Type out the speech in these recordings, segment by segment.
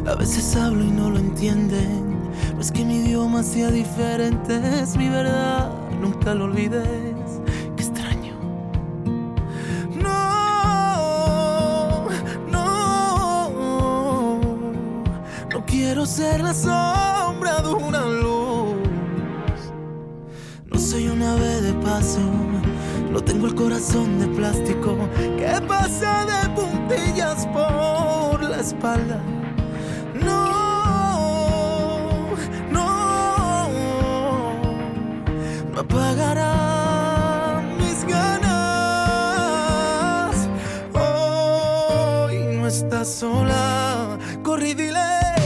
A veces hablo y no lo entienden. No es que mi idioma sea diferente, es mi verdad, nunca lo olvides. Qué extraño. No, no, no quiero ser la sombra de una luz. No soy un ave de paso, no tengo el corazón de plástico que pasa de puntillas por la espalda. No, no, no apagará mis ganas. Hoy no estás sola, corre y diles.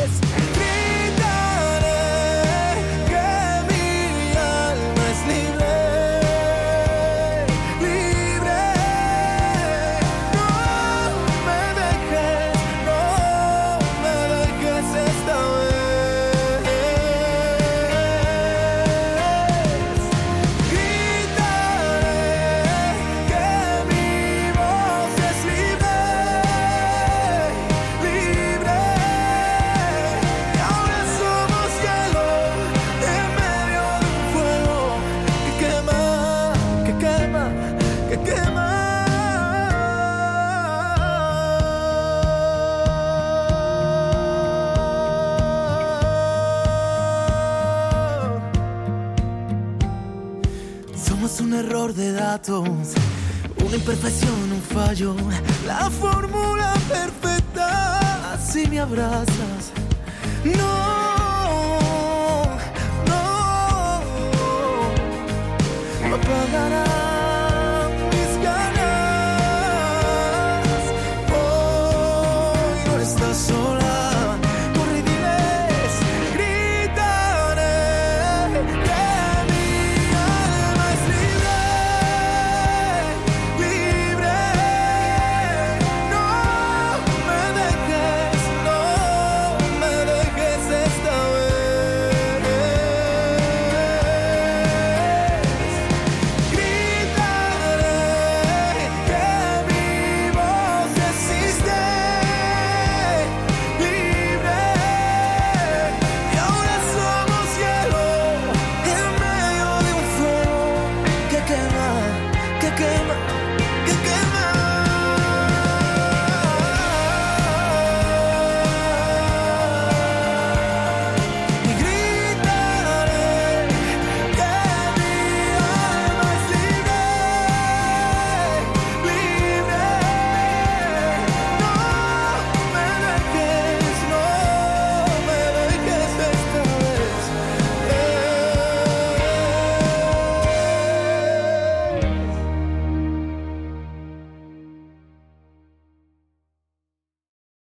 Un error de datos, una imperfección, un fallo, la fórmula perfecta, si me abrazas. No, no, no apagará